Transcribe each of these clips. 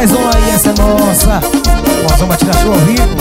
Mais uma aí, essa é nossa. Nossa, batida show ao vivo.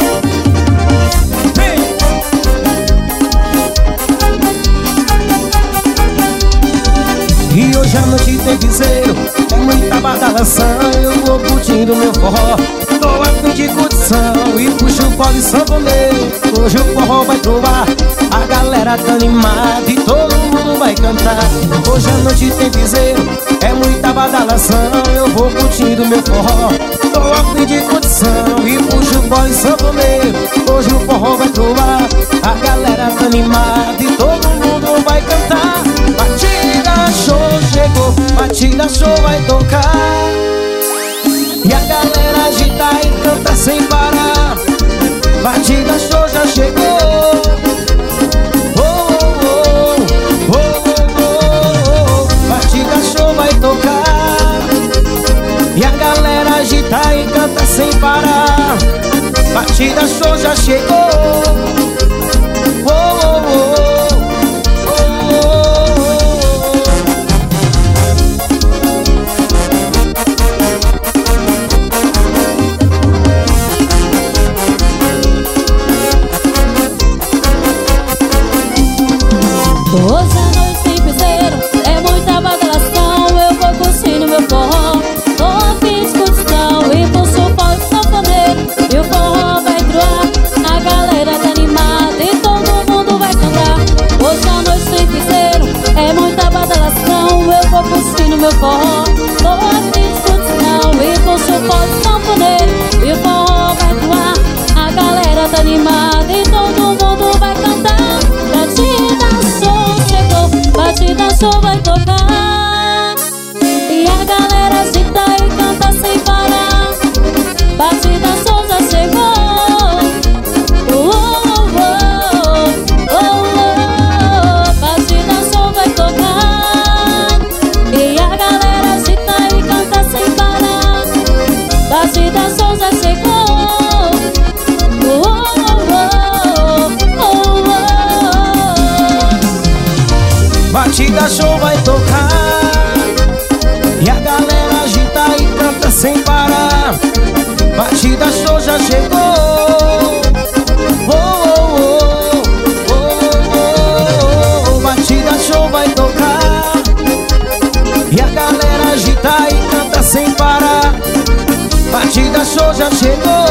E hoje à noite tem piseiro, é muita badalação. Eu vou curtindo meu forró, tô a fim de curtição. E puxo o pole sanfoneiro, hoje o forró vai trovar. A galera tá animada e todo mundo vai cantar. Hoje à noite tem piseiro, é muita badalação. Eu vou curtindo meu forró, tô a fim de curtição. E puxo o pole sanfoneiro, hoje o forró vai trovar. A galera tá animada e todo mundo vai cantar. Batida show chegou, batida show vai tocar. E a galera agita e canta sem parar. Batida show já chegou. Oh, oh, oh, oh, oh, oh. Batida show vai tocar. E a galera agita e canta sem parar. Batida show já chegou. Oh, oh, oh. Hoje à noite tem piseiro, é muita badalação. Eu vou curtindo meu forró, tô a fim de curtição. E puxo o pole sanfoneiro, e o forró vai troar. A galera tá animada e todo mundo vai cantar. Hoje à noite tem piseiro, é muita badalação. Eu vou curtindo meu forró, tô a fim de curtição. E puxo o pole sanfoneiro, e o forró vai troar. A galera tá animada e todo mundo vai cantar. Batida show vai tocar. E a galera agita e canta sem parar. Batida show já chegou. Oh, oh, oh, oh, oh. Batida show vai tocar. E a galera agita e canta sem parar. Batida show já chegou. Oh, oh, oh, oh, oh. Batida show vai tocar. E a galera agita e canta sem parar. Batida show já chegou. Oh, oh, oh, oh, oh, oh. Batida show vai tocar. E a galera agita e canta sem parar. Batida show já chegou.